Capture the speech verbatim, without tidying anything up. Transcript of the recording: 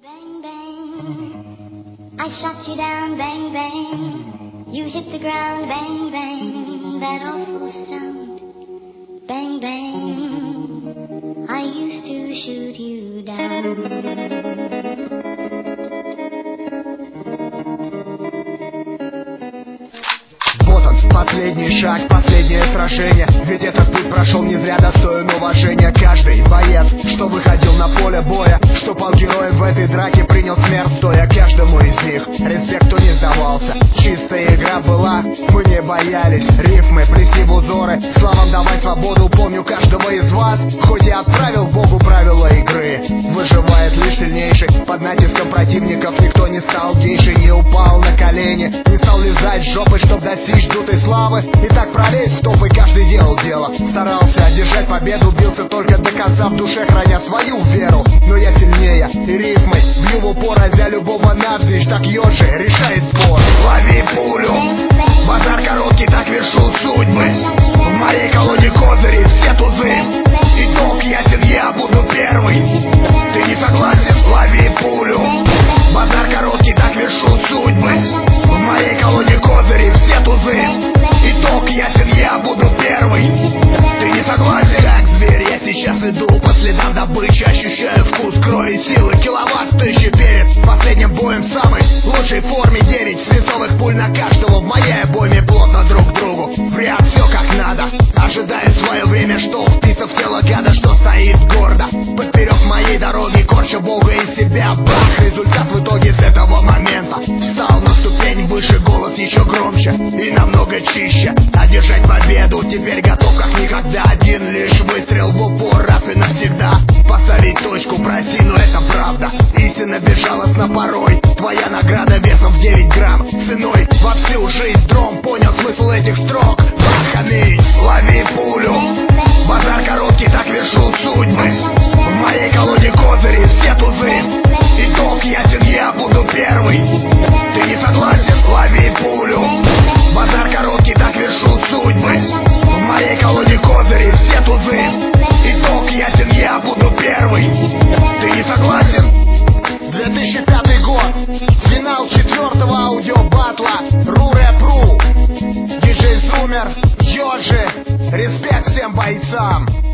Bang, bang, I shot you down, bang, bang, you hit the ground, bang, bang, that awful sound, bang, bang, I used to shoot you down. Вот он, последний шаг, последнее сражение. Ведь этот путь прошел не зря, достоин уважения. Каждый боец, что выходил на поле боя, что пал героем в этой драке, принял смерть стоя. Каждому из них респект, кто не сдавался. Чистая игра была, мы не боялись рифмы плести в узоры, славам давать свободу. Помню каждого из вас, хоть и отправил Богу правила игры. Выживает лишь сильнейший, под натиском противников никто не стал гейшей, не упал на колени, не стал лизать жопы, чтоб достичь дутой славы. И так пролезть в топы каждый делал дело, старался одержать победу, бился только до конца в душе, храня свою веру. Но я сильнее, и рифмой бью в упор, разя любого навзничь, так Йоджи решает спор. Лови пулю, базар короткий, так вершут судьбы. В моей колоде козыри все тузы, итог ясен, я буду первый. Ты не согласен? Лови пулю, базар короткий, так вершут судьбы. В моей колоде козыри все тузы, итог ясен, я буду первый. Ты не согласен? Как зверь я сейчас иду по следам добычи, ощущаю вкус крови, силы, киловатт тысячи перед последним боем в самой лучшей форме. Девять свинцовых пуль на каждого в моей обойме, плотно друг к другу, в ряд все как надо. Ожидаю свое время, что впиться в тело гада, что стоит гордо поперек моей дороги, корча Бога из себя. Бах, результат в итоге с этого момента. Встал на ступень выше, голос еще громче и намного чище. Одержать победу теперь готов как никогда. Один лишь выстрел в упор, раз и навсегда поставить точку, прости, но это правда. Истина безжалостна порой, твоя награда весом в девять грамм, ценой во всю жизнь дром. Понял смысл этих строк? Бах, аминь. Лови пулю, базар короткий, так вершут судьбы. В моей колоде козыри все тузы, итог ясен, я буду первый. Ты не согласен? Лови пулю, базар короткий, так вершут судьбы. В моей колоде козыри все тузы, итог ясен, я буду первый. Ты не согласен? две тысячи пятый год, финал четвертого аудиобатла Ру Рэп Ру. Диджей Зумер, Йоджи, респект всем бойцам.